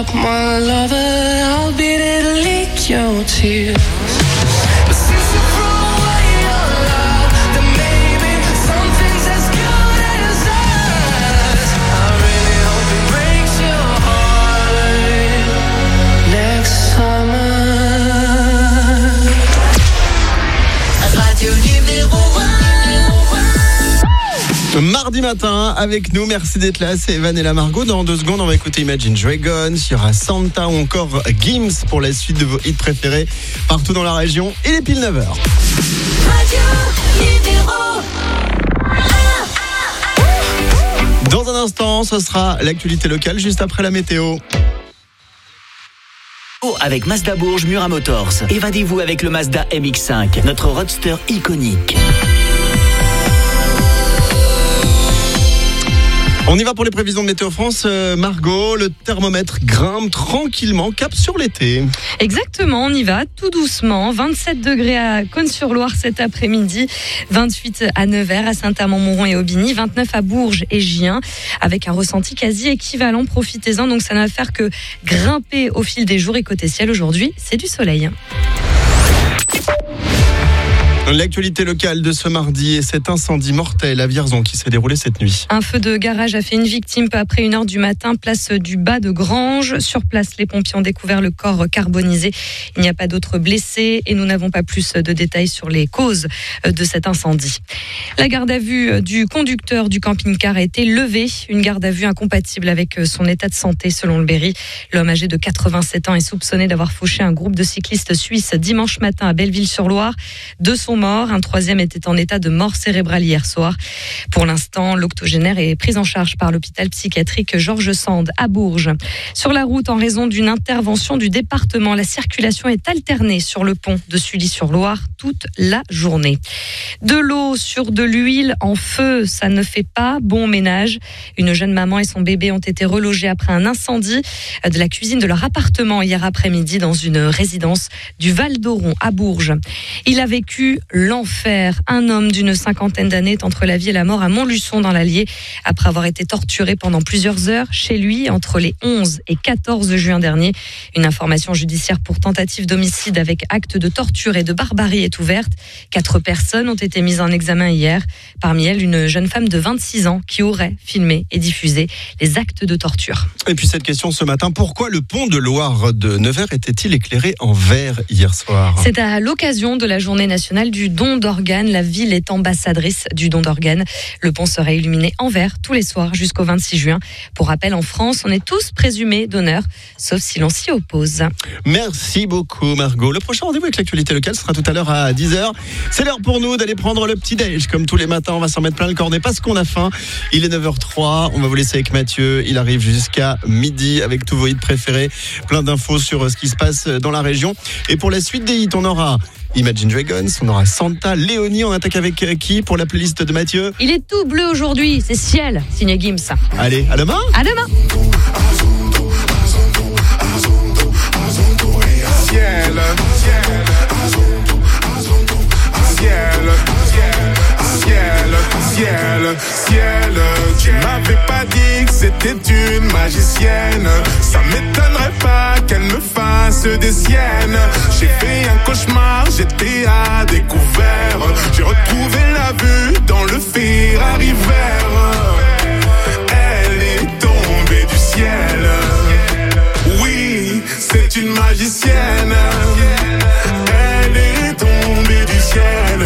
my lover, I'll be there to leak your tears. But since you threw away your love, then maybe something's as good as us. I really hope it breaks your heart next summer. Radio numéro 1. Mardi matin avec nous, merci d'être là, c'est Evan et la Margot. Dans 2 secondes on va écouter Imagine Dragons, il y aura Santa ou encore Gims pour la suite de vos hits préférés partout dans la région. Il est pile 9h. Radio numéro 1. Dans un instant ce sera l'actualité locale juste après la météo. Avec Mazda Bourges Murat Motors. Évadez-vous avec le Mazda MX-5, notre roadster iconique. On y va pour les prévisions de Météo France. Margot, le thermomètre grimpe tranquillement, cap sur l'été. Exactement, on y va tout doucement. 27 degrés à Cosne-sur-Loire cet après-midi, 28 à Nevers, à Saint-Amand-Montrond et Aubigny, 29 à Bourges et Gien, avec un ressenti quasi équivalent. Profitez-en, donc ça n'a à faire que grimper au fil des jours. Et côté ciel, aujourd'hui, c'est du soleil. L'actualité locale de ce mardi est cet incendie mortel à Vierzon qui s'est déroulé cette nuit. Un feu de garage a fait une victime peu après 1h du matin, place du Bas de Grange. Sur place, les pompiers ont découvert le corps carbonisé. Il n'y a pas d'autres blessés et nous n'avons pas plus de détails sur les causes de cet incendie. La garde à vue du conducteur du camping-car a été levée. Une garde à vue incompatible avec son état de santé selon le Berry. L'homme âgé de 87 ans est soupçonné d'avoir fauché un groupe de cyclistes suisses dimanche matin à Belleville-sur-Loire. De son mort, un troisième était en état de mort cérébrale hier soir. Pour l'instant, l'octogénaire est pris en charge par l'hôpital psychiatrique Georges Sand à Bourges. Sur la route, en raison d'une intervention du département, la circulation est alternée sur le pont de Sully-sur-Loire toute la journée. De l'eau sur de l'huile en feu, ça ne fait pas bon ménage. Une jeune maman et son bébé ont été relogés après un incendie de la cuisine de leur appartement hier après-midi dans une résidence du Val d'Oron à Bourges. Il a vécu l'enfer. Un homme d'une 50aine d'années est entre la vie et la mort à Montluçon dans l'Allier après avoir été torturé pendant plusieurs heures chez lui entre les 11 et 14 juin dernier. Une information judiciaire pour tentative d'homicide avec acte de torture et de barbarie est ouverte. 4 personnes ont été mises en examen hier. Parmi elles, une jeune femme de 26 ans qui aurait filmé et diffusé les actes de torture. Et puis cette question ce matin, pourquoi le pont de Loire de Nevers était-il éclairé en vert hier soir ? C'est à l'occasion de la journée nationale du don d'organes. La ville est ambassadrice du don d'organes. Le pont sera illuminé en vert tous les soirs jusqu'au 26 juin. Pour rappel, en France, on est tous présumés donneurs, sauf si l'on s'y oppose. Merci beaucoup Margot. Le prochain rendez-vous avec l'actualité locale sera tout à l'heure à 10h. C'est l'heure pour nous d'aller prendre le petit-déj. Comme tous les matins, on va s'en mettre plein le cornet parce qu'on a faim. Il est 9h03. On va vous laisser avec Mathieu. Il arrive jusqu'à midi avec tous vos hits préférés. Plein d'infos sur ce qui se passe dans la région. Et pour la suite des hits, on aura Imagine Dragons, on aura Santa, Léonie. On attaque avec qui pour la playlist de Mathieu ? Il est tout bleu aujourd'hui, c'est Ciel, signé Gims. Allez, à demain. À demain. Ciel, tu m'avais pas dit que c'était une magicienne. Ça m'étonnerait pas qu'elle me fasse des siennes. J'ai fait un cauchemar, j'étais à découvert. J'ai retrouvé la vue dans le Ferrari vert. Elle est tombée du ciel. Oui, c'est une magicienne. Elle est tombée du ciel.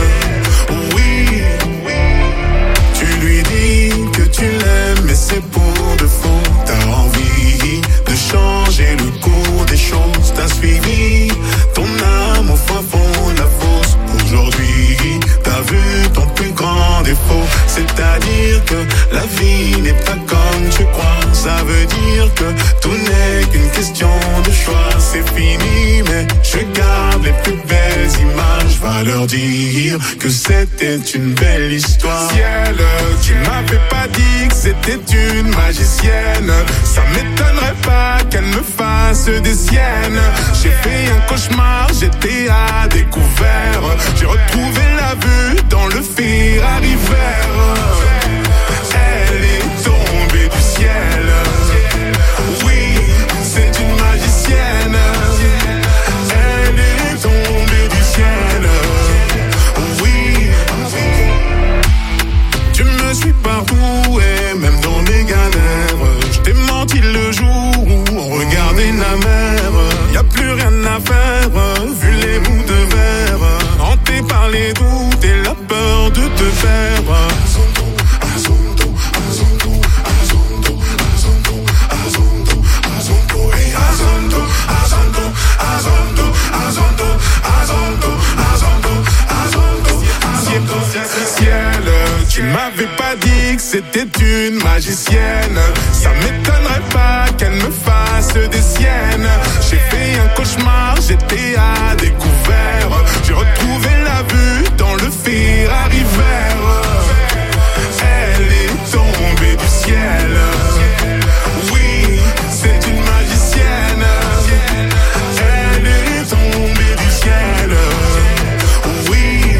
Tu l'aimes mais c'est pour de faux. T'as envie de changer le cours des choses. T'as suivi ton âme au fin fond de la fosse. Aujourd'hui t'as vu ton plus grand défaut. C'est-à-dire que la vie n'est pas comme tu crois. Ça veut dire que tout n'est qu'une question de choix. C'est fini mais je garde les plus belles images. Va leur dire que c'était une belle histoire. Ciel, tu m'avais pas dit que c'était une magicienne. Ça m'étonnerait pas qu'elle me fasse des siennes. J'ai fait un cauchemar, j'étais à découvert. J'ai retrouvé la vue dans le Ferrari vert. Elle est tombée du ciel. Oui, c'est c'était une magicienne. Ça m'étonnerait pas qu'elle me fasse des siennes. J'ai fait un cauchemar, j'étais à découvert. J'ai retrouvé la vue dans le Ferrari vert. Elle est tombée du ciel. Oui, c'est une magicienne. Elle est tombée du ciel. Oui.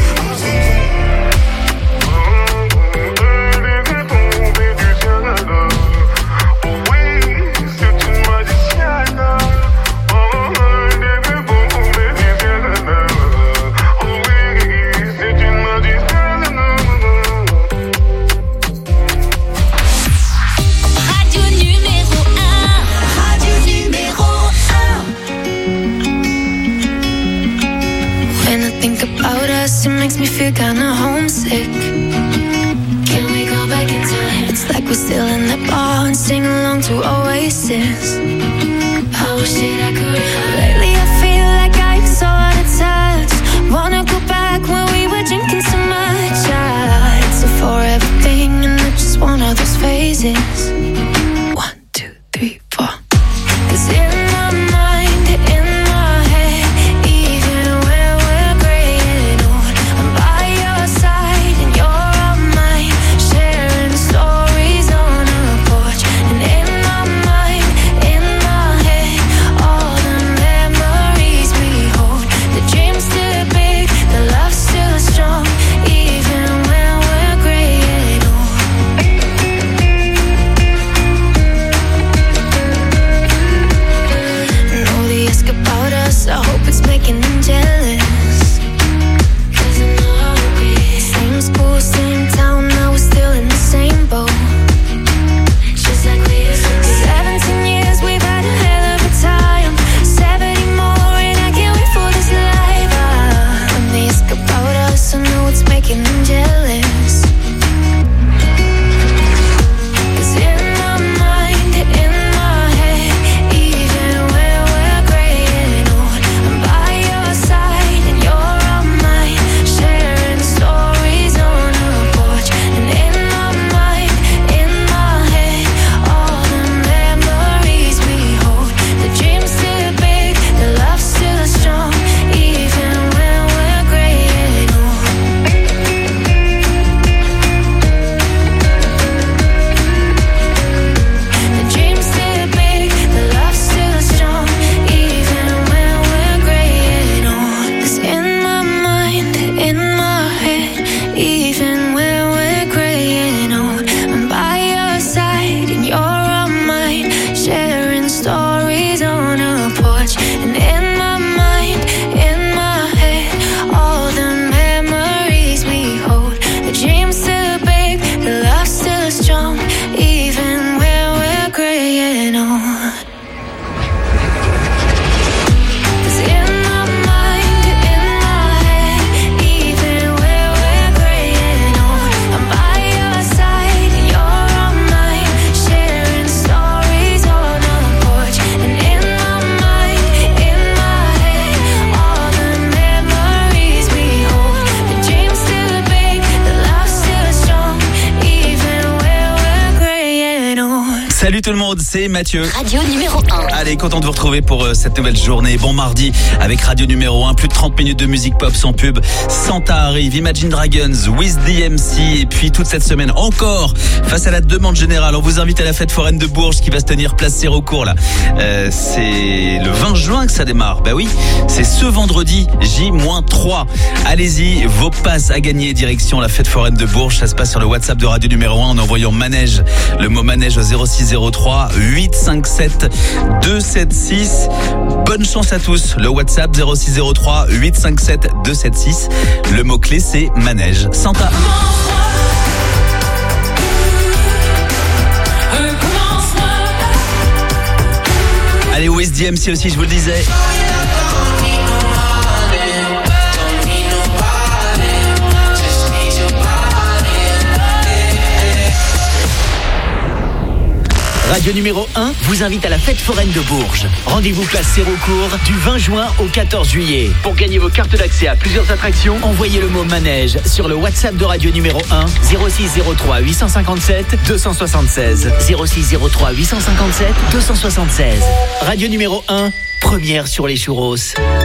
It makes me feel kinda homesick. Can we go back in time? It's like we're still in the bar and sing along to Oasis. I wish that I could. Lately I feel like I'm so out of touch. Wanna go back when we were drinking so much. It's a forever thing and it's just one of those phases. 1, 2, 3, 4. 'Cause in my mind, in my head, even when we're graying old, I'm by your side and you're on mine, sharing stories on a porch. And in my mind, in my head, all the memories we hold. The dream's still big, the love's still strong, even when we're graying old. Know they ask about us, I hope it's making them jealous. 'Cause I know how it is. Same school, same town, now we're still in the same boat. Just like we used to be. 17 years, we've had a hell of a time. 70 more and I can't wait for this life. When they ask about us, I know it's making them jealous. 'Cause in my mind, in my head, even when we're graying old, I'm by your side and you're on mine, sharing stories on a porch. And in my mind, in my head, all the memories we hold. The dream's still big, the love's still strong, even when we're graying old. The dream's still big, the love's still strong, even when we're graying old. 'Cause in my mind, in my head, even when we're graying old, I'm by your side and you're on mine, sharing stories on a porch. And in my mind, in my head, all the memories we hold. The dream's still big, the love's still strong, even when we're graying old. 'Cause in my mind, in my head, even when we're graying old, I'm by your side and you're on mine, sharing stories on a porch. And in my mind, in my head, all the memories we hold. The dream's still big, the love's still strong, even when we're graying old. Salut tout le monde, c'est Mathieu. Radio numéro 1. Allez, content de vous retrouver pour cette nouvelle journée. Bon mardi avec Radio numéro 1, plus de 30 minutes de musique pop sans pub. Santa arrive, Imagine Dragons, With DMC et puis toute cette semaine encore, face à la demande générale, on vous invite à la fête foraine de Bourges qui va se tenir place Sérocourt là. C'est le 20 juin que ça démarre. Bah oui, c'est ce vendredi J-3. Allez-y, vos passes à gagner direction la fête foraine de Bourges. Ça se passe sur le WhatsApp de Radio numéro 1 en envoyant manège, le mot manège au 0603 857 276. Bonne chance à tous. Le WhatsApp 0603 857 276. Le mot-clé c'est manège. Santa. Allez, With DMC aussi, je vous le disais. Radio numéro 1 vous invite à la fête foraine de Bourges. Rendez-vous place Sérocourt du 20 juin au 14 juillet. Pour gagner vos cartes d'accès à plusieurs attractions, envoyez le mot manège sur le WhatsApp de Radio numéro 1 06 03 857 276. 06 03 857 276. Radio numéro 1, première sur les churros.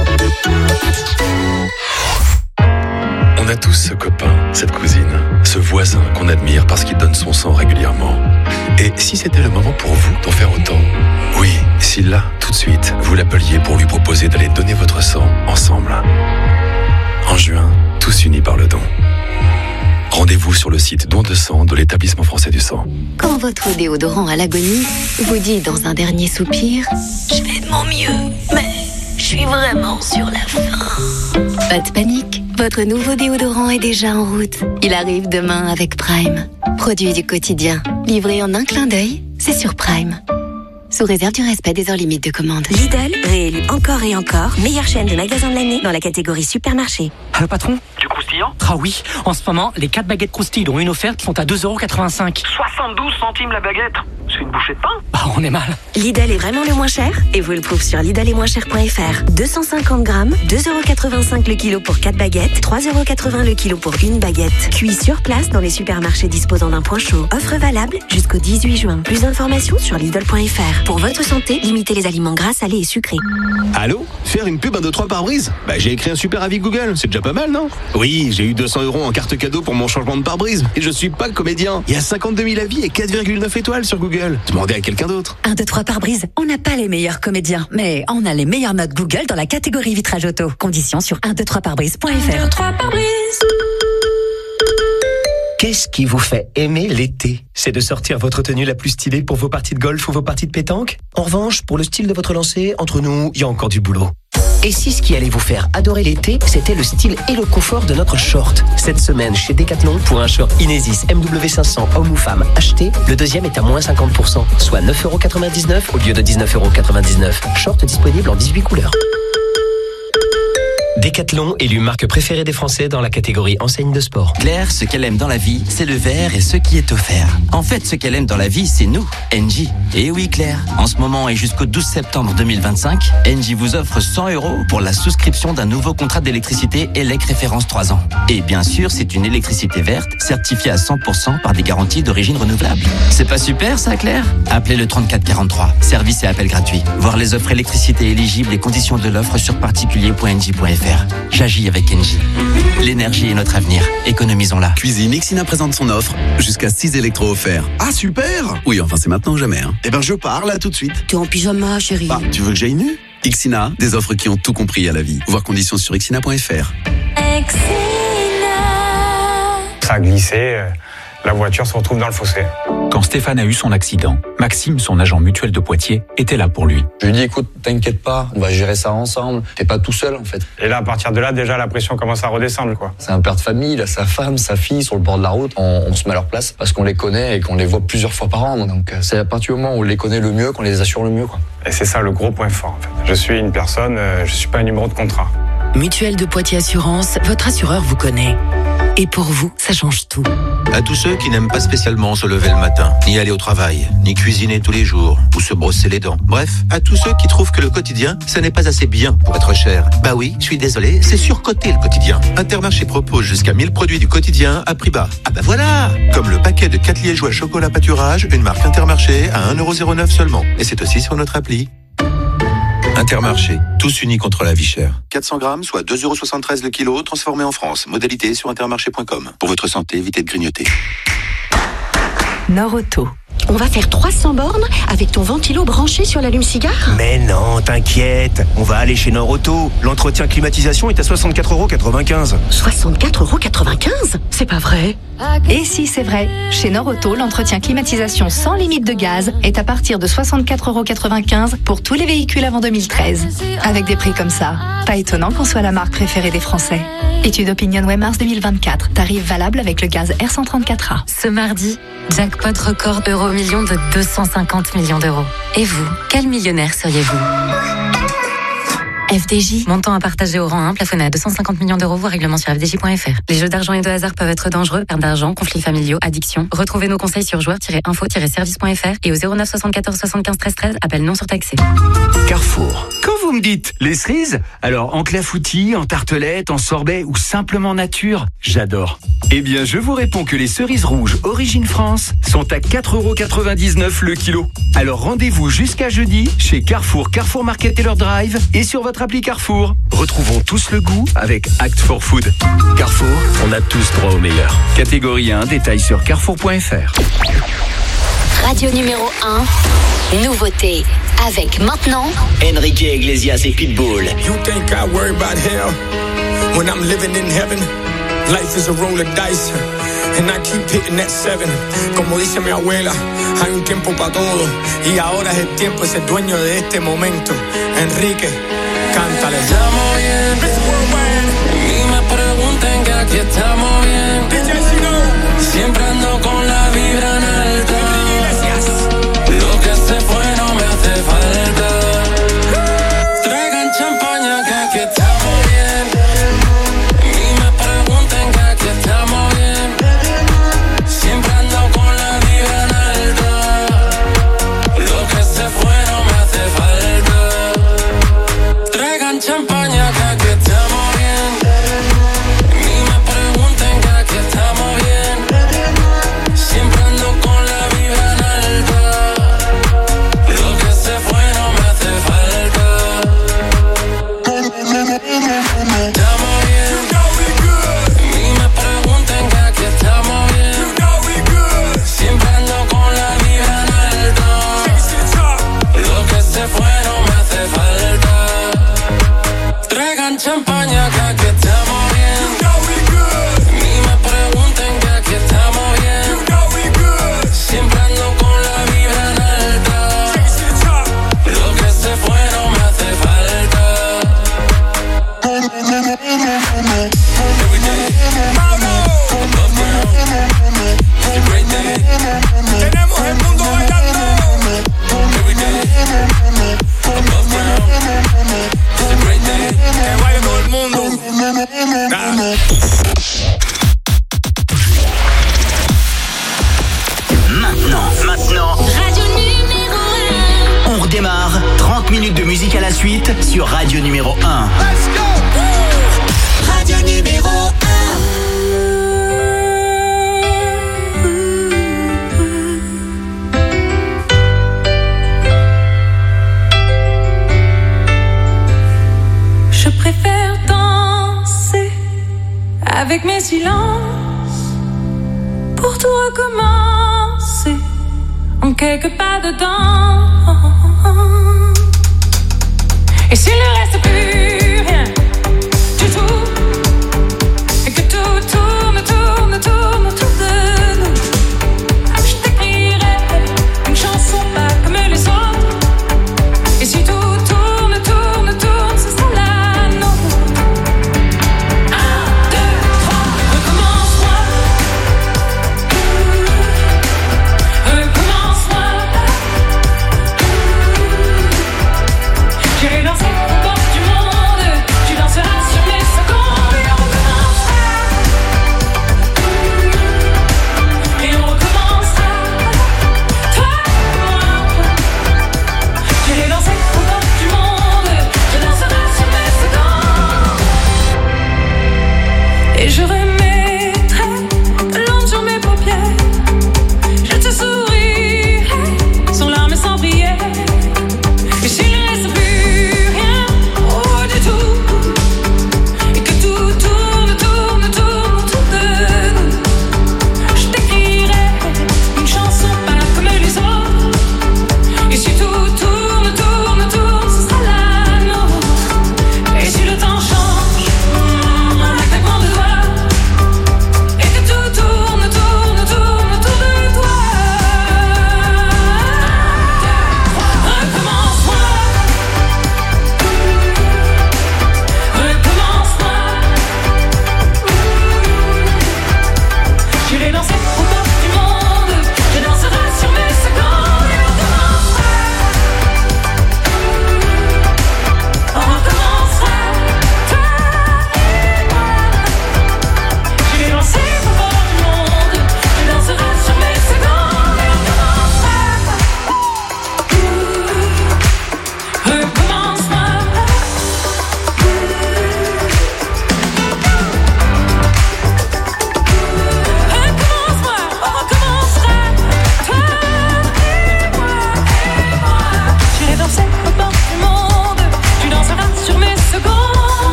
On a tous ce copain, cette cousine, ce voisin qu'on admire parce qu'il donne son sang régulièrement. Et si c'était le moment pour vous d'en faire autant? Oui, si là, tout de suite, vous l'appeliez pour lui proposer d'aller donner votre sang ensemble. En juin, tous unis par le don. Rendez-vous sur le site Don de sang de l'Établissement français du sang. Quand votre déodorant à l'agonie vous dit dans un dernier soupir « Je fais de mon mieux, mais je suis vraiment sur la fin ». Pas de panique, votre nouveau déodorant est déjà en route. Il arrive demain avec Prime. Produit du quotidien, livré en un clin d'œil, c'est sur Prime. Sous réserve du respect des heures limites de commande. Lidl, réélu encore et encore, meilleure chaîne de magasins de l'année dans la catégorie supermarché. Allô patron? Du croustillant? Ah oui, en ce moment, les 4 baguettes croustilles dont une offerte sont à 2,85 €. 72 centimes la baguette. C'est une bouchée de pain. Bah on est mal. Lidl est vraiment le moins cher et vous le prouve sur lidl-et-moins-cher.fr. 250 grammes, 2,85 € le kilo pour 4 baguettes, 3,80 € le kilo pour une baguette. Cuit sur place dans les supermarchés disposant d'un point chaud. Offre valable jusqu'au 18 juin. Plus d'informations sur lidl.fr. Pour votre santé, limitez les aliments gras, salés et sucrés. Allô? Faire une pub 1, 2, 3 pare-brise? Bah j'ai écrit un super avis Google, c'est déjà pas mal, non? Oui, j'ai eu 200 € en carte cadeau pour mon changement de pare-brise. Et je suis pas comédien. Il y a 52 000 avis et 4,9 étoiles sur Google. Demandez à quelqu'un d'autre. 1, 2, 3 pare-brise. On n'a pas les meilleurs comédiens, mais on a les meilleures notes Google dans la catégorie vitrage auto. Conditions sur 123pare-brise.fr. 1, 2, 3 pare-brise. Qu'est-ce qui vous fait aimer l'été? C'est de sortir votre tenue la plus stylée pour vos parties de golf ou vos parties de pétanque? En revanche, pour le style de votre lancer, entre nous, il y a encore du boulot. Et si ce qui allait vous faire adorer l'été, c'était le style et le confort de notre short? Cette semaine, chez Decathlon, pour un short Inesis MW500 homme ou femme acheté, le deuxième est à moins 50%, soit 9,99 € au lieu de 19,99 €. Short disponible en 18 couleurs. Decathlon, élu marque préférée des Français dans la catégorie enseigne de sport. Claire, ce qu'elle aime dans la vie, c'est le vert et ce qui est offert. En fait, ce qu'elle aime dans la vie, c'est nous, Engie. Et oui, Claire, en ce moment et jusqu'au 12 septembre 2025, Engie vous offre 100 € pour la souscription d'un nouveau contrat d'électricité ELEC référence 3 ans. Et bien sûr, c'est une électricité verte, certifiée à 100% par des garanties d'origine renouvelable. C'est pas super, ça, Claire? Appelez le 3443. Service et appel gratuit. Voir les offres électricité éligibles et conditions de l'offre sur particulier.engie.fr. J'agis avec Engie. L'énergie est notre avenir. Économisons-la. Cuisine, Ixina présente son offre. Jusqu'à 6 électros offerts. Ah, super! Oui, enfin, c'est maintenant ou jamais. Eh ben, je pars là tout de suite. T'es en pyjama, chérie. Bah, tu veux que j'aille nu? Ixina, des offres qui ont tout compris à la vie. Voir conditions sur ixina.fr. Ça a glissé. La voiture se retrouve dans le fossé. Quand Stéphane a eu son accident, Maxime, son agent mutuel de Poitiers, était là pour lui. Je lui dis, écoute, t'inquiète pas, on va gérer ça ensemble. T'es pas tout seul, en fait. Et là, à partir de là, déjà, la pression commence à redescendre, quoi. C'est un père de famille, il a sa femme, sa fille sur le bord de la route. On se met à leur place parce qu'on les connaît et qu'on les voit plusieurs fois par an. Donc, c'est à partir du moment où on les connaît le mieux qu'on les assure le mieux, quoi. Et c'est ça le gros point fort, en fait. Je suis une personne, je suis pas un numéro de contrat. Mutuelle de Poitiers Assurance, votre assureur vous connaît. Et pour vous, ça change tout. À tous ceux qui n'aiment pas spécialement se lever le matin, ni aller au travail, ni cuisiner tous les jours, ou se brosser les dents. Bref, à tous ceux qui trouvent que le quotidien, ça n'est pas assez bien pour être cher. Bah oui, je suis désolé, c'est surcoté le quotidien. Intermarché propose jusqu'à 1000 produits du quotidien à prix bas. Ah bah voilà! Comme le paquet de 4 liégeois chocolat pâturage, une marque Intermarché à 1,09 € seulement. Et c'est aussi sur notre appli. Intermarché, tous unis contre la vie chère. 400 grammes, soit 2,73 € le kilo, transformé en France. Modalité sur intermarché.com. Pour votre santé, évitez de grignoter. Nord-Auto. On va faire 300 bornes avec ton ventilo branché sur l'allume-cigare? Mais non, t'inquiète, on va aller chez Nord-Auto. L'entretien climatisation est à 64,95 €. 64,95 €? C'est pas vrai. Et si c'est vrai, chez Nord-Auto, l'entretien climatisation sans limite de gaz est à partir de 64,95 € pour tous les véhicules avant 2013. Avec des prix comme ça, pas étonnant qu'on soit la marque préférée des Français. Étude Opinionway mars 2024, tarif valable avec le gaz R134A. Ce mardi, jackpot record euro-million de 250 millions d'euros. Et vous, quel millionnaire seriez-vous? FDJ. Montant à partager au rang 1, plafonné à 250 millions d'euros, voire règlement sur FDJ.fr. Les jeux d'argent et de hasard peuvent être dangereux, perte d'argent, conflits familiaux, addiction. Retrouvez nos conseils sur joueurs-info-service.fr et au 09 74 75 13 13, appel non surtaxé. Carrefour. Quand vous me dites les cerises, alors en clafoutis, en tartelette, en sorbet ou simplement nature, j'adore. Eh bien, je vous réponds que les cerises rouges Origine France sont à 4,99€ le kilo. Alors rendez-vous jusqu'à jeudi chez Carrefour, Carrefour Market et leur drive et sur votre appli Carrefour. Retrouvons tous le goût avec Act for Food. Carrefour, on a tous droit au meilleur. Catégorie 1, détails sur carrefour.fr. Radio numéro 1, nouveauté. Avec maintenant Enrique Iglesias et Pitbull. You think I worry about hell when I'm living in heaven? Life is a roll of dice and I keep hitting that 7. Como dice mi abuela, hay un tiempo para todo y ahora es el tiempo de ser dueño de este momento. Enrique, cántale. Estamos bien, y me pregunten que aquí estamos bien. Siempre ando con la vibra en alta. Lo que se fue no me hace falta. Traigan champaña que aquí estamos bien. Y me pregunten que aquí estamos bien. Siempre ando con la vibra en alta. Lo que se fue no me hace falta. Traigan champaña que aquí estamos bien. Y me pregunten que aquí estamos bien. Siempre ando con la vibra en alta. Lo que se fue no me hace falta. Estamos bien. Y me pregunten que aquí estamos bien. Siempre ando con la vibra en alta. Lo que se fue no me hace falta. Traigan champaña que aquí estamos bien. Y me pregunten que aquí estamos bien. Siempre ando con la vibra en alta. Lo que se fue no me hace falta. Every day, above ground. It's a great day. Tenemos el mundo bailando. Every day, above ground. It's a great day. Que baile todo el mundo. Maintenant. Radio numéro 1. On redémarre. 30 minutes de musique à la suite sur Radio numéro 1. Let's go. Radio numéro 1. Je préfère danser avec mes silences pour tout recommencer en quelques pas dedans. Et s'il ne reste plus rien du tout, et que tout tourne, tourne, tourne autour de nous, je t'écrirai une chanson pas comme les autres. Et si tout tourne, tourne, tourne, ce sera la nôtre. 1, 2, 3, recommence-moi. Recommence-moi. J'irai danser.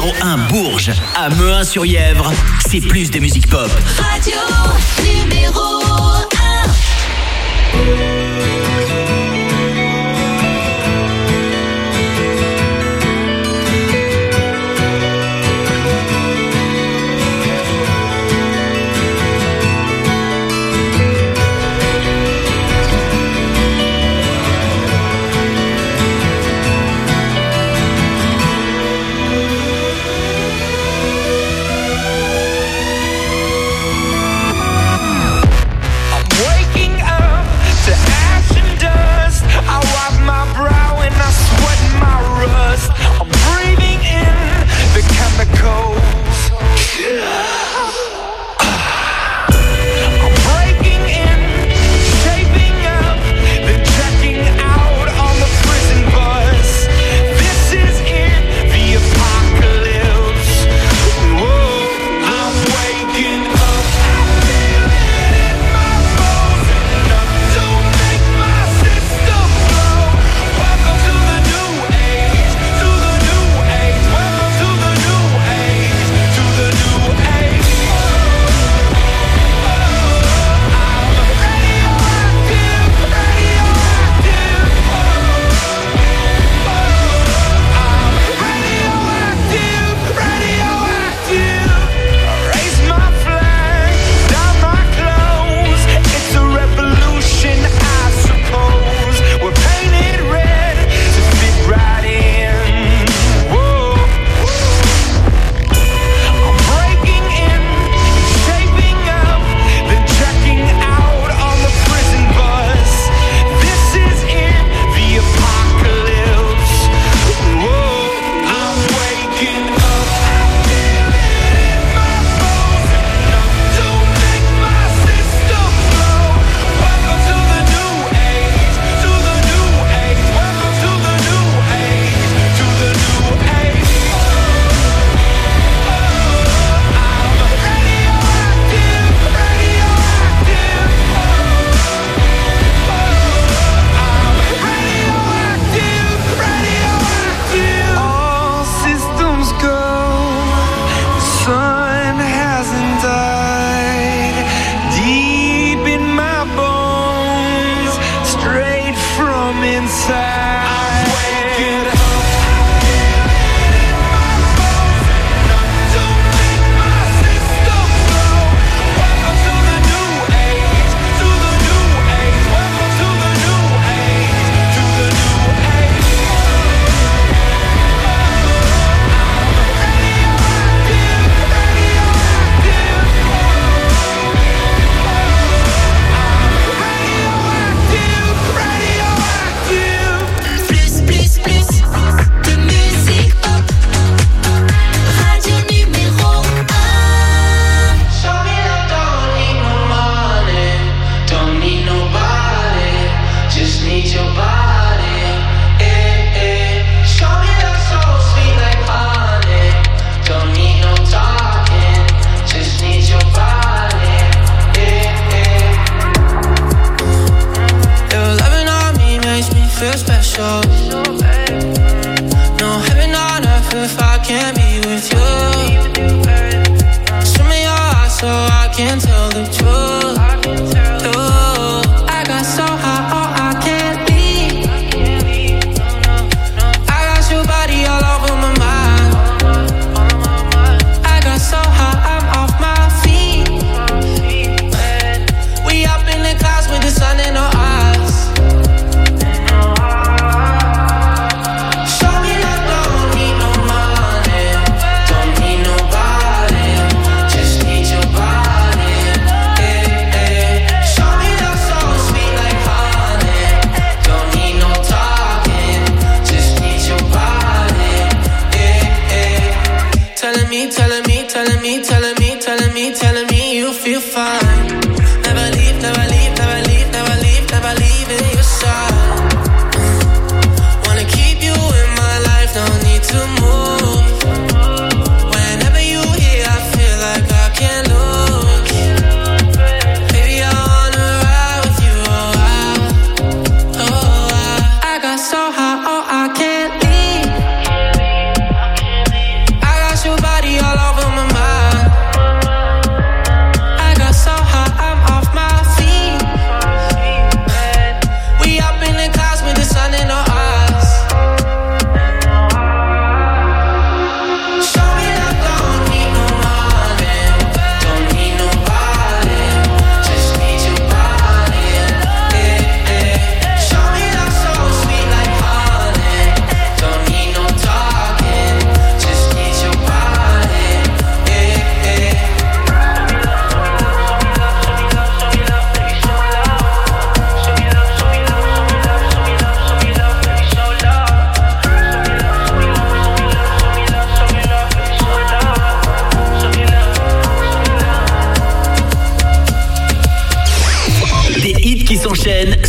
numéro 1 Bourges, à Mehun-sur-Yèvre, c'est plus de musique pop. Radio numéro 1.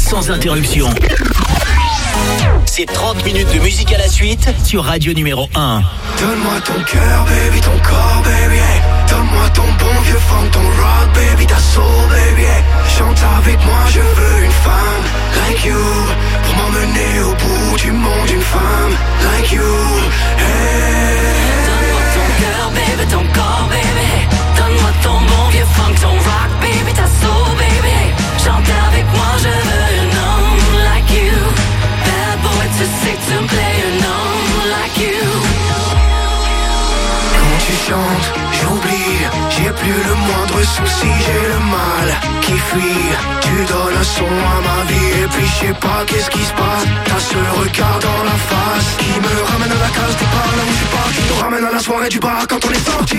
sans interruption. C'est 30 minutes de musique à la suite sur Radio numéro 1. Donne-moi ton cœur, baby, ton corps, baby, hey. Donne-moi ton bon vieux funk, ton rock, baby, ta soul, baby, hey. Chante avec moi, je veux une femme like you, pour m'emmener au bout du monde, une femme like you, hey. Donne-moi ton cœur, baby, ton corps, baby. Donne-moi ton bon vieux funk, ton rock, baby, ta soul, baby. Chante avec moi, je veux un homme like you. Bad boy to sick to play an homme like you. Quand tu chantes, j'oublie, j'ai plus le moindre souci, j'ai le mal qui fuit. Tu donnes un son à ma vie et puis je sais pas qu'est-ce qui se passe. T'as ce regard dans la face qui me ramène à la case départ, là où je suis pas, qui nous ramène à la soirée du bar quand on est sorti.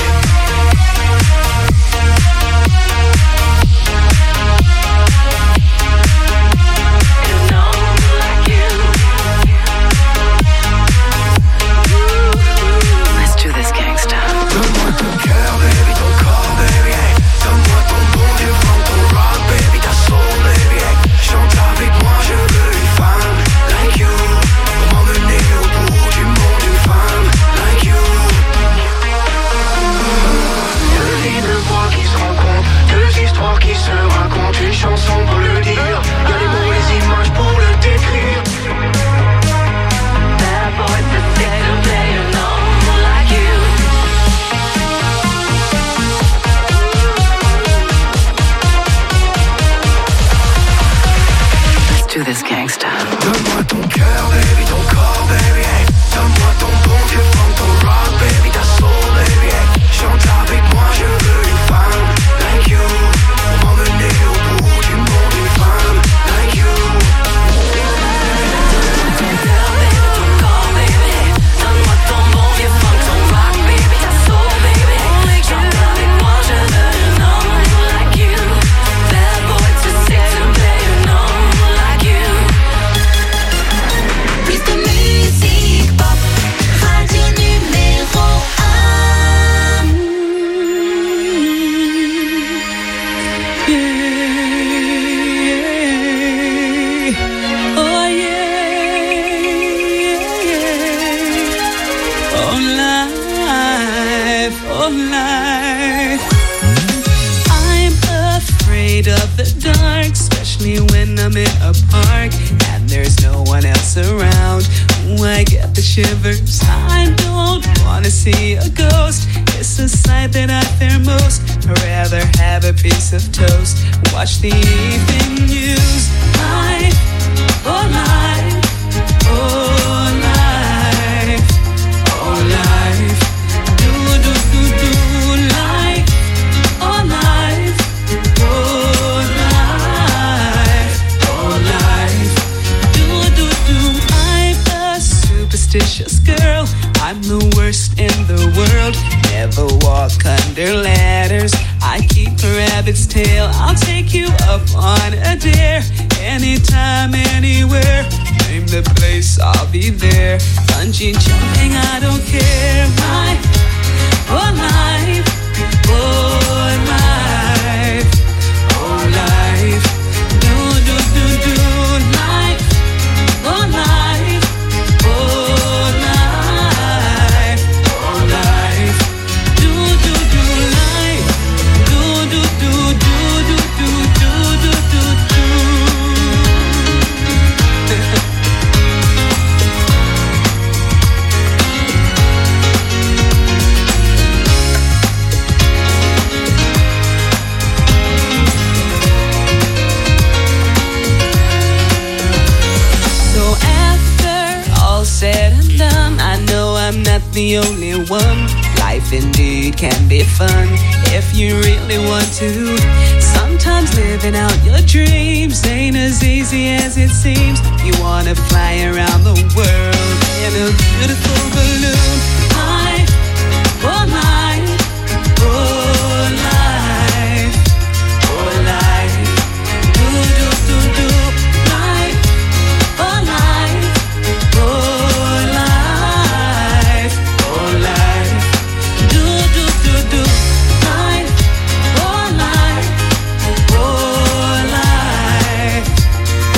Donne-moi ton cœur, baby, ton corps, baby, hey. Donne-moi ton bon vieux funk, ton rock, baby, ta soul, baby, hey. Chante avec moi, je veux une femme like you, pour m'emmener au bout du monde, une femme like you. Deux vies, deux voix qui se rencontrent, deux histoires qui se racontent, une chanson pour le dire, y'a les mots, les images pour le décrire. Bad boy to sick to play an homme like you. Do this gangsta. Donne-moi ton cœur, baby, ton corps, baby, hey. Donne-moi ton bon vieux funk, ton rock, baby, ta soul, baby, hey. Chante avec moi, je veux une femme like you, pour m'emmener au bout du monde, une femme like you. Donne-moi ton cœur, baby, ton corps, baby. Donne-moi ton bon vieux funk, ton rock, baby, ta soul, baby. Chante avec moi, je veux un homme like you. Bad boy to sick to play an homme like you. Plus de musique pop, radio numéro 1. Oh yeah. Oh life, oh life. I'm afraid of the dark, especially when I'm in a park and there's no one else around. Ooh, I get the shivers. I don't wanna see a ghost. It's a sight that I fear most. I'd rather have a piece of toast, watch the evening news. Life, oh life, oh life, oh life. Do do do do life, oh life, oh life, oh life. Do do do. I'm a superstitious girl. I'm the worst in the world. Never walk under ladders. I keep a rabbit's tail. I'll take you up on a dare. Anytime, anywhere. Name the place, I'll be there. Bungee jumping, I don't care. Life, oh life, oh life, oh life. Do do do do life, oh life, oh life, oh life. Do do do life, do do do do do do do do do do. So after all said and done, I know I'm not the only one. Life indeed can be fun if you really want to. Sometimes living out your dreams ain't as easy as it seems. You wanna fly around the world in a beautiful balloon. Life, oh life, oh life, oh life. Do do do do life, oh life, oh life, oh life. Do do do do life, oh life, oh life.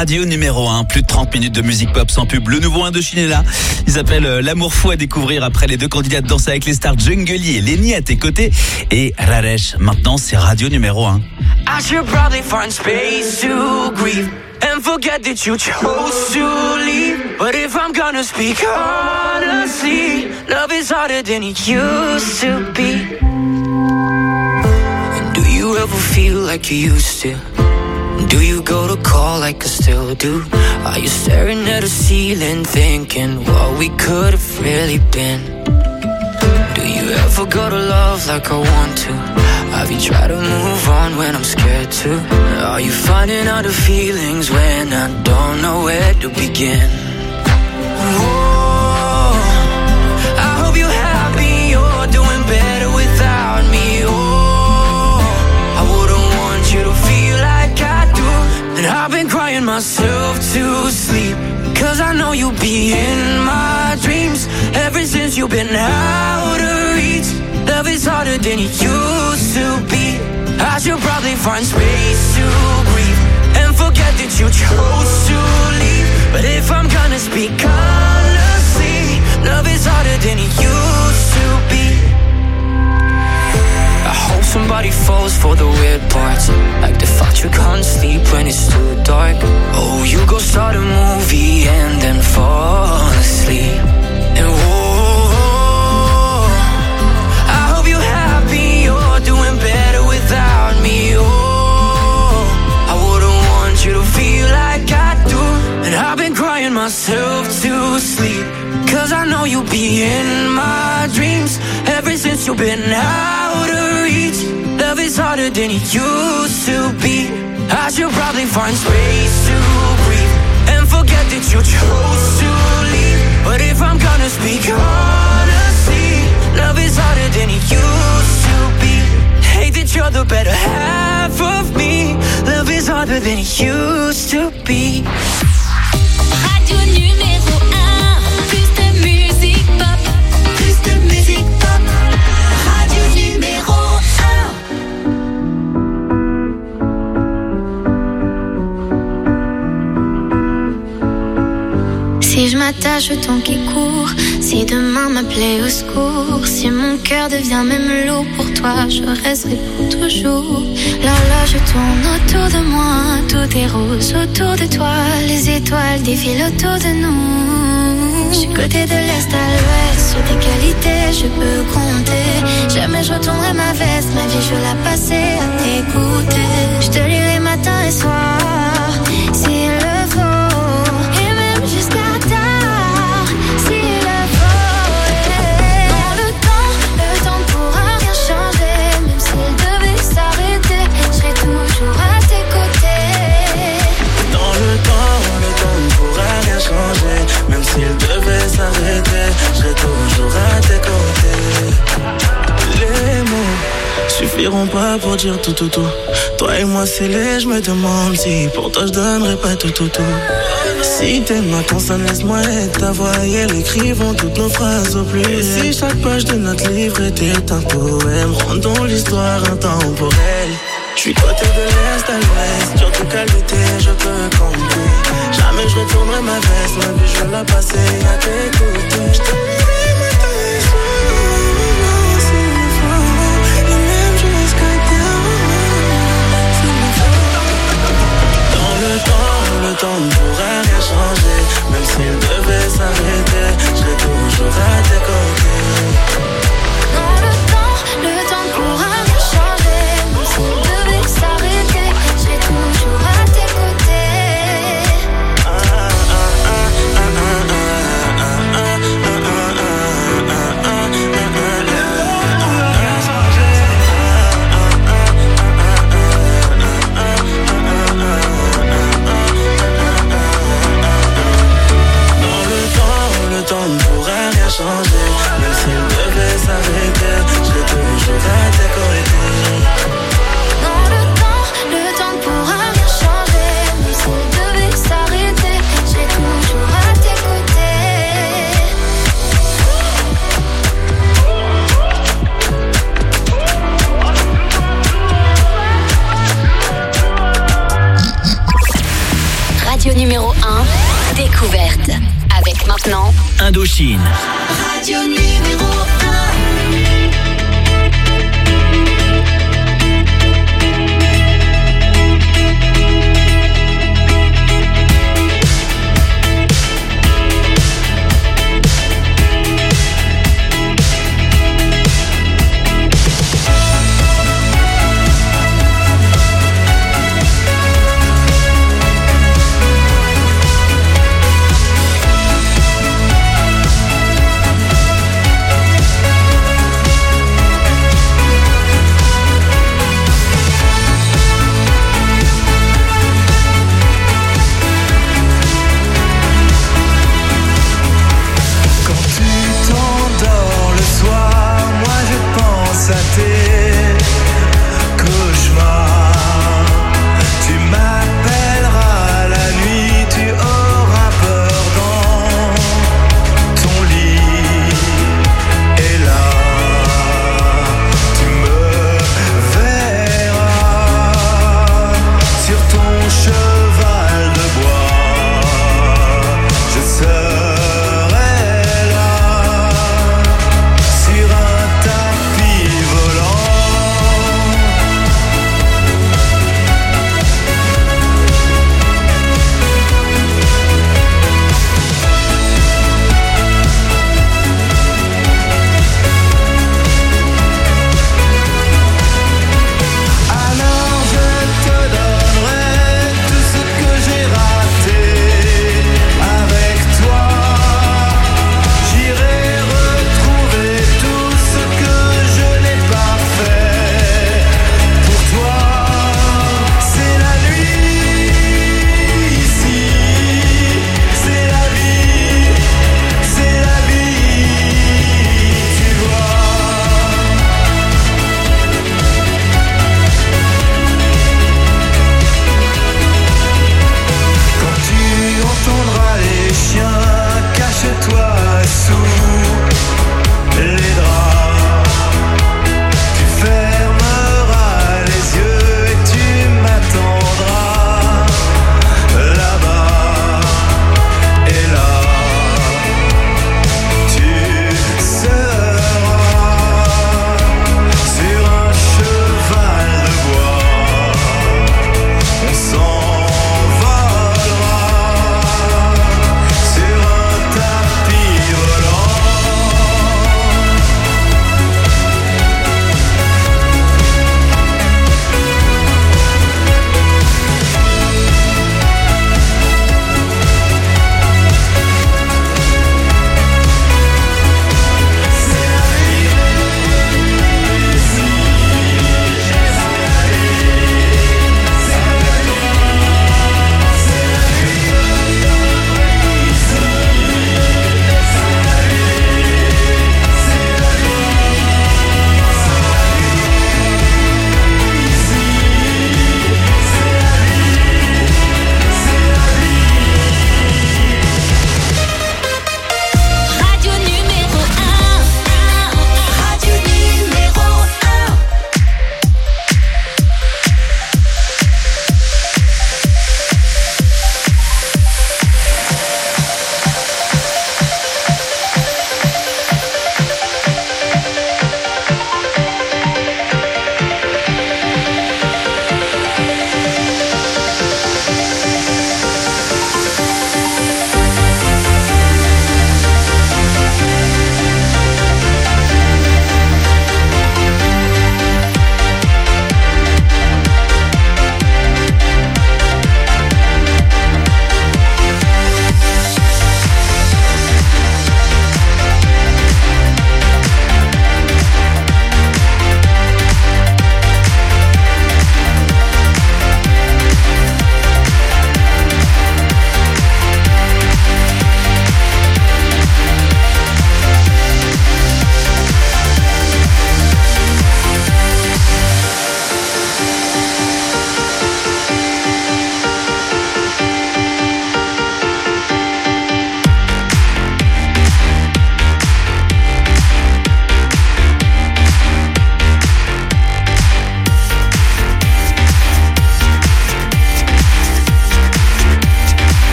Radio numéro 1, plus de 30 minutes de musique pop sans pub. Le nouveau Indochine est là. Il s'appelle L'amour fou à découvrir après les deux candidats de Danser avec les stars, Jungeli et Lenny à tes côtés. Et Raresh, maintenant c'est Radio numéro 1. I should probably find space to grieve and forget that you chose to leave. But if I'm gonna speak honestly, love is harder than it used to be. And do you ever feel like you used to? Do you go to call like I still do? Are you staring at the ceiling thinking what we could have really been? Do you ever go to love like I want to? Have you tried to move on when I'm scared to? Are you finding out the feelings when I don't know where to begin? Oh, I hope you're happy, you're doing better without me. Oh, I wouldn't want you to feel like I do. And I've been crying myself to sleep, cause I know you'll be in my dreams. Ever since you've been out of reach, love is harder than it used to be. I should probably find space to breathe and forget that you chose to leave. But if I'm gonna speak honestly, love is harder than it used to be. I hope somebody falls for the weird parts, like the fact you can't sleep when it's too dark. Oh, you go start a movie and then fall asleep. And whoa, I hope you're happy, you're doing better without me. Oh, I wouldn't want you to feel like I do. And I've been crying myself to sleep, cause I know you'll be in my dreams. Ever since you've been out of reach, love is harder than it used to be. I should probably find space to breathe and forget that you chose to leave. But if I'm gonna speak honestly, love is harder than it used to be. Hate that you're the better half of me. Love is harder than it used to be. Radio numéro 1, plus de musique pop, plus de musique pop. Radio numéro 1. Si je m'attache au temps qui court, si demain m'appelait au secours, si mon cœur devient même lourd pour toi, je resterai pour toujours. L'horloge tourne autour de moi, tout est rose autour de toi, les étoiles défilent autour de nous. Je suis côté de l'est à l'ouest, sur tes qualités je peux compter. Jamais je retournerai ma veste, ma vie je la passer à t'écouter. Je te lirai matin et soir, s'il le faut, et même jusqu'à tard, s'il le faut. Dans le temps ne pourra rien changer, même s'il devait s'arrêter, je serai toujours à tes côtés. Dans le temps ne pourra rien changer, même s'il devait s'arrêter, je serai toujours à tes côtés. Les mots suffiront pas pour dire tout. Toi et moi c'est les, je me demande si pour toi je donnerais pas tout. Si t'es ma consonne, laisse-moi être ta voix et l'écrivons toutes nos phrases au plus. Et si chaque page de notre livre était un poème, rendons l'histoire intemporelle. Je suis côté de l'est à l'ouest, sur tes qualités je peux compter. Jamais je retournerai ma veste, ma vie je vais la passer à t'écouter. Je te lirai matin et soir, s'il le faut, et même jusqu'à tard, s'il le faut. Dans le temps ne pourra rien changer, même s'il devait s'arrêter, je serai toujours à tes côtés. Dans le temps ne pourra rien changer, même s'il devait s'arrêter, je serai toujours à tes côtés. Radio numéro 1, découverte. Avec maintenant Indochine. Radio numéro 1.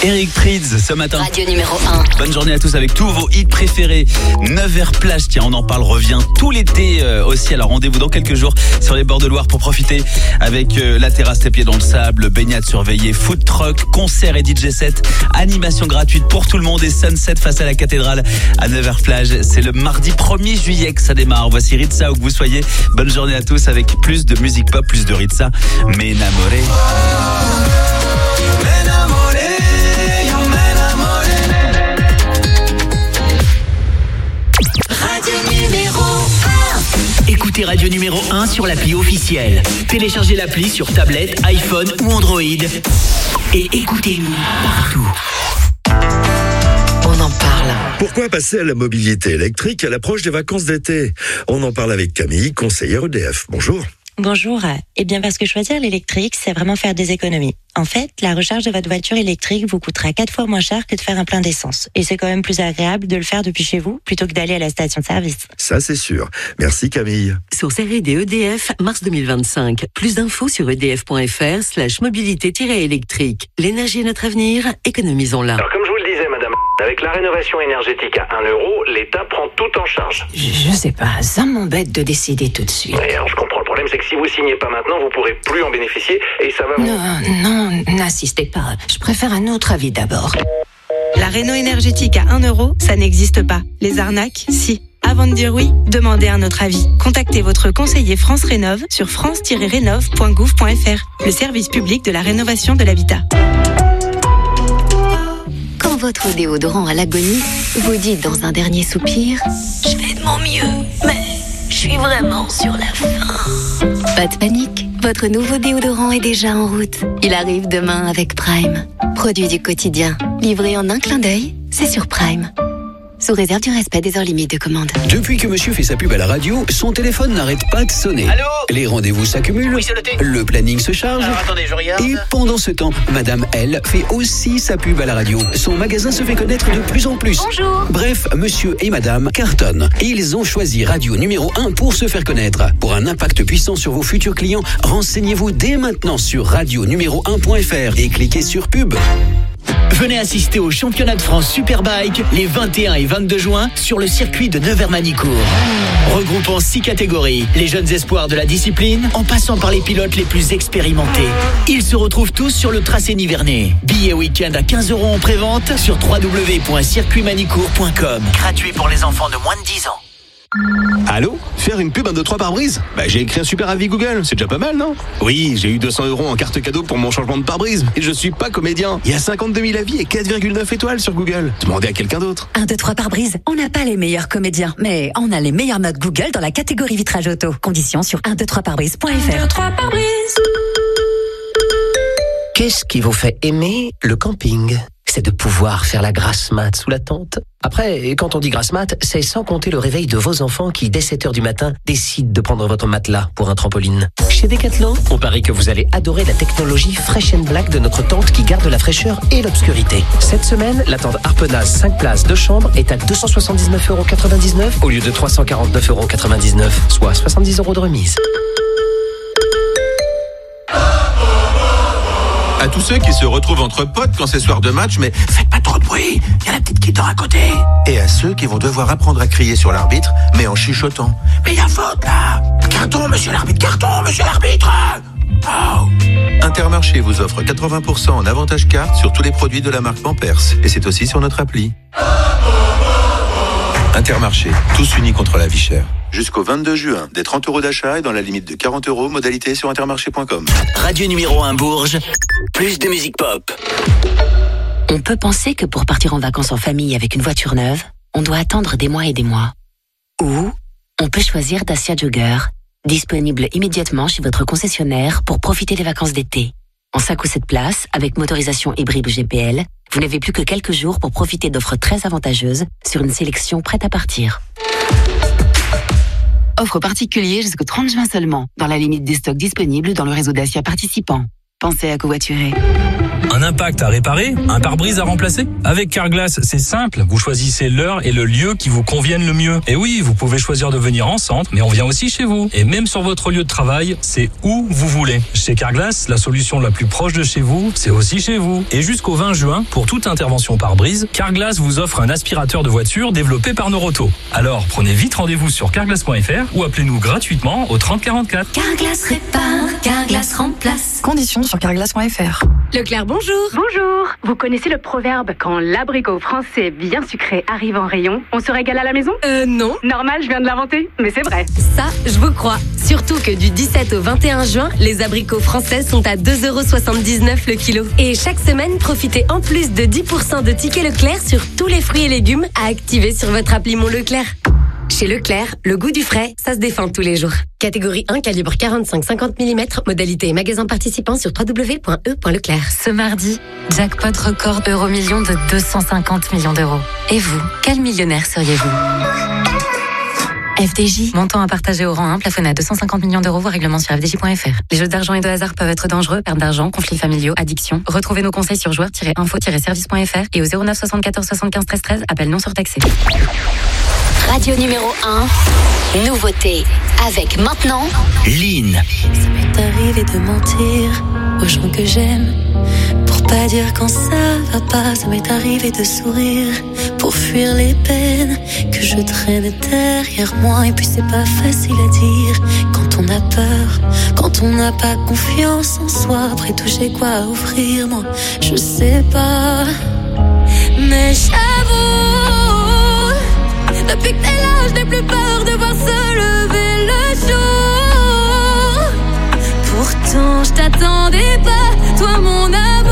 Eric Prydz ce matin. Radio numéro 1. Bonne journée à tous avec tous vos hits préférés. 9h plage, tiens, on en parle, revient tout l'été aussi. Alors rendez-vous dans quelques jours sur les bords de Loire pour profiter avec la terrasse, les pieds dans le sable, baignade surveillée, food truck, concert et DJ set, animation gratuite pour tout le monde et sunset face à la cathédrale à 9h plage. C'est le mardi 1er juillet que ça démarre. Voici Ritza où que vous soyez. Bonne journée à tous avec plus de musique pop, plus de Ritza. M'enamoré. Écoutez Radio numéro 1 sur l'appli officielle. Téléchargez l'appli sur tablette, iPhone ou Android. Et écoutez-nous partout. On en parle. Pourquoi passer à la mobilité électrique à l'approche des vacances d'été? On en parle avec Camille, conseillère EDF. Bonjour. Bonjour. Eh bien, parce que choisir l'électrique, c'est vraiment faire des économies. En fait, la recharge de votre voiture électrique vous coûtera 4 fois moins cher que de faire un plein d'essence. Et c'est quand même plus agréable de le faire depuis chez vous plutôt que d'aller à la station de service. Ça, c'est sûr. Merci Camille. Source R&D EDF, mars 2025. Plus d'infos sur edf.fr/mobilité-électrique. L'énergie est notre avenir, économisons-la. Alors, comme je vous le disais, madame, avec la rénovation énergétique à 1 euro, l'État prend tout en charge. Je sais pas, ça m'embête de décider tout de suite. Oui, alors je comprends. Le problème, c'est que si vous signez pas maintenant, vous pourrez plus en bénéficier et ça va vous... Non, n'insistez pas. Je préfère un autre avis d'abord. La réno énergétique à 1 euro, ça n'existe pas. Les arnaques, si. Avant de dire oui, demandez un autre avis. Contactez votre conseiller France Rénov sur france-rénov.gouv.fr, le service public de la rénovation de l'habitat. Quand votre déodorant à l'agonie vous dit dans un dernier soupir, je fais de mon mieux, mais je suis vraiment sur la fin. Pas de panique, votre nouveau déodorant est déjà en route. Il arrive demain avec Prime. Produit du quotidien, livré en un clin d'œil, c'est sur Prime. Sous réserve du respect des heures limites de commande. Depuis que monsieur fait sa pub à la radio, son téléphone n'arrête pas de sonner. Allô ? Les rendez-vous s'accumulent, Oui, c'est noté. le planning se charge. Alors attendez, je regarde. Et pendant ce temps, madame, elle, fait aussi sa pub à la radio. Son magasin se fait connaître de plus en plus. Bonjour. Bref, monsieur et madame cartonnent. Et ils ont choisi Radio numéro 1 pour se faire connaître. Pour un impact puissant sur vos futurs clients, renseignez-vous dès maintenant sur radionuméro1.fr et cliquez sur pub. Venez assister au championnat de France Superbike les 21 et 22 juin sur le circuit de Nevers-Manicourt. Regroupant 6 catégories, les jeunes espoirs de la discipline, en passant par les pilotes les plus expérimentés. Ils se retrouvent tous sur le tracé nivernais. Billets week-end à 15 € en prévente sur www.circuitmanicourt.com. Gratuit pour les enfants de moins de 10 ans. Allô? Faire une pub 1, 2, 3 pare-brise? J'ai écrit un super avis Google, c'est déjà pas mal, non? Oui, j'ai eu 200 € en carte cadeau pour mon changement de pare-brise. Et je suis pas comédien. Il y a 52 000 avis et 4,9 étoiles sur Google. Demandez à quelqu'un d'autre. 1, 2, 3 pare-brise. On n'a pas les meilleurs comédiens, mais on a les meilleures notes Google dans la catégorie vitrage auto. Conditions sur 123parbrise.fr. 1, 2, 3 pare-brise. Qu'est-ce qui vous fait aimer le camping? C'est de pouvoir faire la grasse mat sous la tente. Après, quand on dit grasse mat, c'est sans compter le réveil de vos enfants qui, dès 7h du matin, décident de prendre votre matelas pour un trampoline. Chez Decathlon, on parie que vous allez adorer la technologie Fresh & Black de notre tente qui garde la fraîcheur et l'obscurité. Cette semaine, la tente Harpenaz 5 places 2 chambres est à 279,99 € au lieu de 349,99 €, soit 70 € de remise. À tous ceux qui se retrouvent entre potes quand c'est soir de match, mais faites pas trop de bruit, il y a la petite qui dort à côté. Et à ceux qui vont devoir apprendre à crier sur l'arbitre, mais en chuchotant. Mais il y a faute là. Carton, monsieur l'arbitre, carton, monsieur l'arbitre. Oh. Intermarché vous offre 80% en avantage carte sur tous les produits de la marque Pampers. Et c'est aussi sur notre appli. Intermarché, tous unis contre la vie chère. Jusqu'au 22 juin, des 30 € d'achat et dans la limite de 40 €, modalité sur intermarché.com. Radio numéro 1 Bourges, plus de musique pop. On peut penser que pour partir en vacances en famille avec une voiture neuve, on doit attendre des mois et des mois. Ou on peut choisir Dacia Jogger, disponible immédiatement chez votre concessionnaire pour profiter des vacances d'été. En 5 ou 7 places, avec motorisation hybride ou GPL, vous n'avez plus que quelques jours pour profiter d'offres très avantageuses sur une sélection prête à partir. Offre particulière jusqu'au 30 juin seulement, dans la limite des stocks disponibles dans le réseau Dacia participant. Pensez à covoiturer. Un impact à réparer? Un pare-brise à remplacer? Avec Carglass, c'est simple. Vous choisissez l'heure et le lieu qui vous conviennent le mieux. Et oui, vous pouvez choisir de venir en centre, mais on vient aussi chez vous. Et même sur votre lieu de travail, c'est où vous voulez. Chez Carglass, la solution la plus proche de chez vous, c'est aussi chez vous. Et jusqu'au 20 juin, pour toute intervention pare-brise, Carglass vous offre un aspirateur de voiture développé par Noroto. Alors, prenez vite rendez-vous sur carglass.fr ou appelez-nous gratuitement au 30 44. Carglass répare, Carglass remplace. Conditions sur carglass.fr. Leclerc, bonjour. Bonjour. Vous connaissez le proverbe quand l'abricot français bien sucré arrive en rayon, on se régale à la maison? Non. Normal, je viens de l'inventer, mais c'est vrai. Ça, je vous crois. Surtout que du 17 au 21 juin, les abricots français sont à 2,79€ le kilo. Et chaque semaine, profitez en plus de 10% de tickets Leclerc sur tous les fruits et légumes à activer sur votre appli Mon Leclerc. Chez Leclerc, le goût du frais, ça se défend tous les jours. Catégorie 1, calibre 45-50 mm, modalité et magasin participant sur www.e.leclerc. Ce mardi, jackpot record Euromillions de 250 millions d'euros. Et vous, quel millionnaire seriez-vous? FDJ, montant à partager au rang 1, plafonné à 250 millions d'euros, voire règlement sur fdj.fr. Les jeux d'argent et de hasard peuvent être dangereux, perte d'argent, conflits familiaux, addiction. Retrouvez nos conseils sur joueurs-info-service.fr et au 09 74 75 13 13, appel non surtaxé. Radio numéro 1, nouveauté. Avec maintenant, Lynn. Ça m'est arrivé de mentir aux gens que j'aime pour pas dire quand ça va pas. Ça m'est arrivé de sourire pour fuir les peines que je traîne derrière moi. Et puis c'est pas facile à dire quand on a peur, quand on n'a pas confiance en soi. Après tout j'ai quoi à offrir, moi je sais pas. Mais j'avoue, depuis que t'es là, je n'ai plus peur de voir se lever le jour. Pourtant, je t'attendais pas, toi mon amour.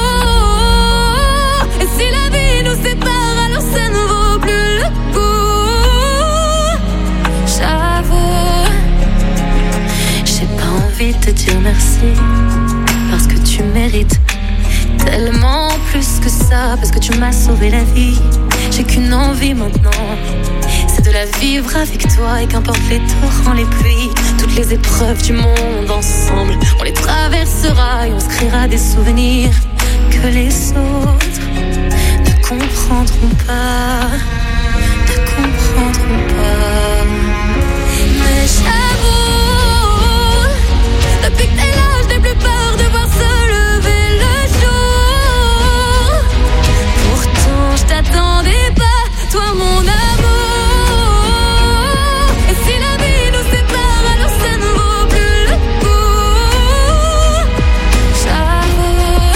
Et si la vie nous sépare, alors ça ne vaut plus le coup. J'avoue, j'ai pas envie de te dire merci, parce que tu mérites tellement plus que ça, parce que tu m'as sauvé la vie. J'ai qu'une envie maintenant, c'est de la vivre avec toi. Et qu'importe les torrents, les pluies, toutes les épreuves du monde ensemble, on les traversera et on se créera des souvenirs que les autres ne comprendront pas, ne comprendront pas. Mais j'avoue, depuis que t'es là, je n'ai plus peur de voir se lever le jour. Pourtant, je t'attendais pas, toi mon amour. Et si la vie nous sépare, alors ça ne vaut plus le coup. J'avoue.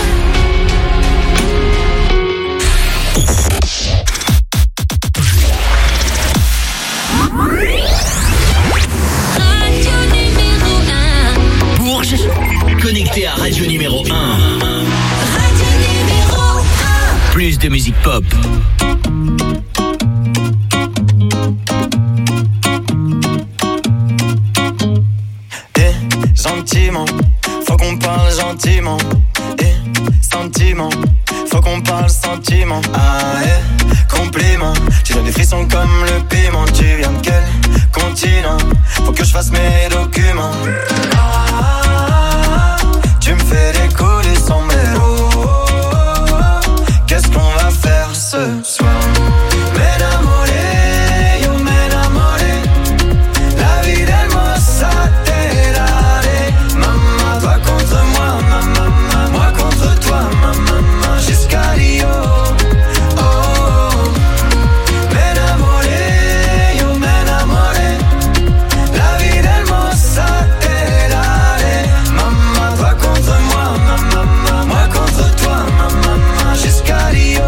Radio numéro 1. Bourges, connecté à Radio numéro 1. Radio numéro 1. Plus de musique pop. Gentiment, faut qu'on parle gentiment. Sentiment, faut qu'on parle sentiment. Ah, compliment, tu donnes des frissons comme le piment. Tu viens de quel continent? Faut que je fasse mes documents. Tu me fais décoller sans mélo. Qu'est-ce qu'on va faire ce soir? M'enamoré, yo m'enamoré. La vie del mossa te daré. Maman, toi contre moi, maman, moi contre toi, maman, jusqu'à Rio. Oh, oh, oh. M'enamoré, yo m'enamoré. La vie del mossa te daré. Maman, toi contre moi, maman, moi contre toi, maman, jusqu'à Rio.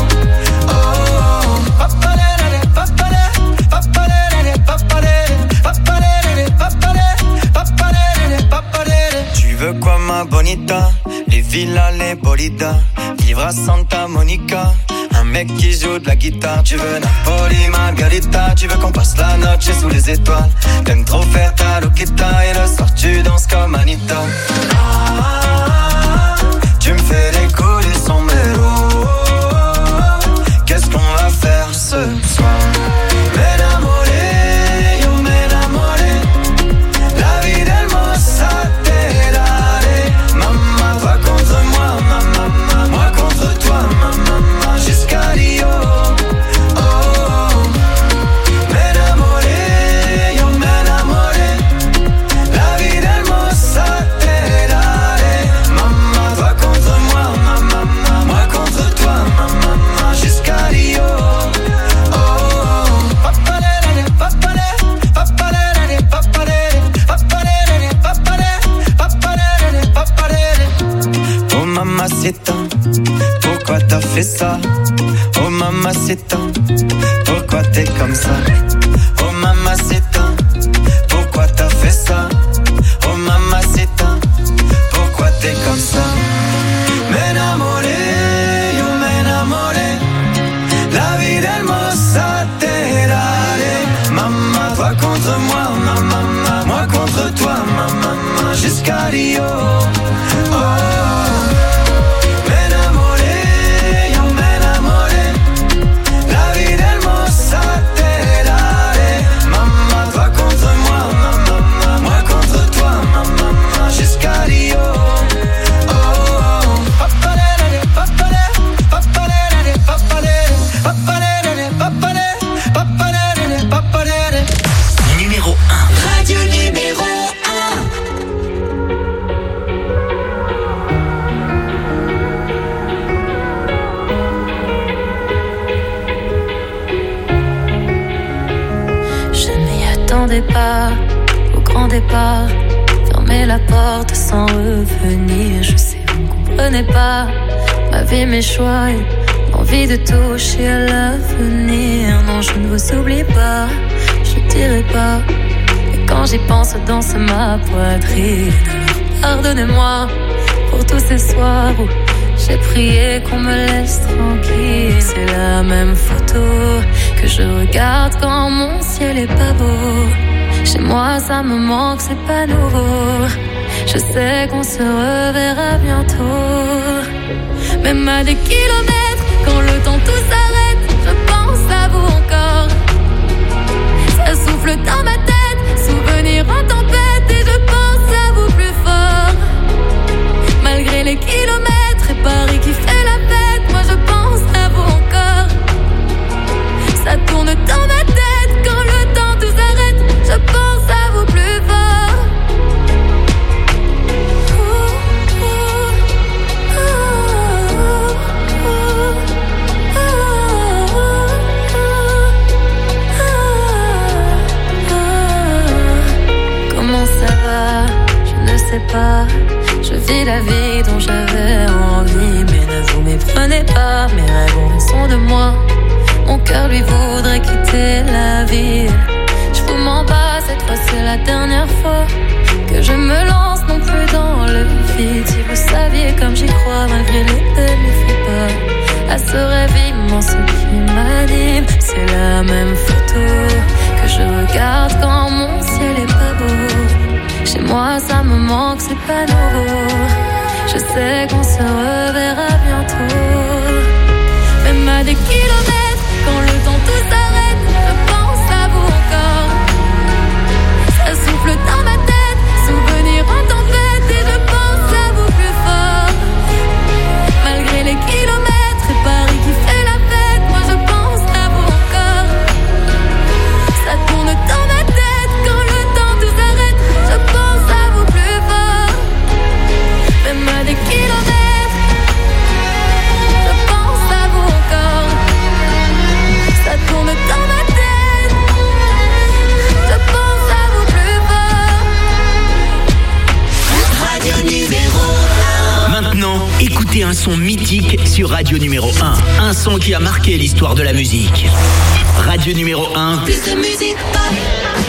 Tu veux quoi ma bonita? Les villas, les bolidas, vivre à Santa Monica. Un mec qui joue de la guitare. Tu veux Napoli, Margarita. Tu veux qu'on passe la noche sous les étoiles. T'aimes trop faire ta loquita. Et le soir tu danses comme Anita. Tu me fais décoller sans mélo. Qu'est-ce qu'on va faire ce soir? M'enamoré, yo m'enamoré. La vie del mossa te daré. Maman, toi contre moi, maman, fait ça? Oh mamacita, pourquoi t'es comme ça? Oh mamacita, pourquoi t'as fait ça? Oh mamacita, pourquoi t'es comme ça? M'enamoré, yo m'enamoré, la vie del mossa terrare. Maman, toi contre moi, maman, moi contre toi, maman, jusqu'à Rio. Oh. Pas au grand départ, fermer la porte sans revenir. Je sais, vous ne comprenez pas ma vie, mes choix et l'envie de toucher à l'avenir. Non, je ne vous oublie pas, je dirai pas. Et quand j'y pense, danse ma poitrine. Alors pardonnez-moi pour tous ces soirs où j'ai prié qu'on me laisse tranquille. C'est la même photo que je regarde quand mon ciel est pas beau. Chez moi ça me manque, c'est pas nouveau. Je sais qu'on se reverra bientôt. Même à des kilomètres, quand le temps tout s'arrête, je pense à vous encore. Ça souffle dans ma tête, souvenir en tempête, et je pense à vous plus fort. Malgré les kilomètres et Paris qui fait la fête, moi je pense à vous encore. Ça tourne dans ma tête, quand le temps tout s'arrête, je pense à vous plus fort. Comment ça va? Je ne sais pas. Je vis la vie dont j'avais envie, mais ne vous méprenez pas, mes rêves ont raison de moi. Mon cœur lui voudrait quitter la ville. Je vous mens pas, cette fois c'est la dernière fois que je me lance non plus dans le vide. Si vous saviez comme j'y crois, malgré les peines, ne fais pas à ce rêve immense qui m'anime. C'est la même photo que je regarde quand mon ciel est pas beau. Chez moi ça me manque, c'est pas nouveau. Je sais qu'on se reverra bientôt. Même à des kilomètres, quand le temps tout s'arrête, je pense à vous encore. Ça souffle dans ma tête, souvenir en tempête, et je pense à vous plus fort. Malgré les kilomètres et Paris qui fait la fête, moi je pense à vous encore. Ça tourne dans ma tête, quand le temps tout s'arrête, je pense à vous plus fort. Même à des kilomètres, je pense à vous encore. Ça tourne dans ma tête, je pense à vous plus fort. Radio numéro 1. Maintenant, écoutez un son mythique sur Radio numéro 1. Un son qui a marqué l'histoire de la musique. Radio numéro 1. Plus de musique pop.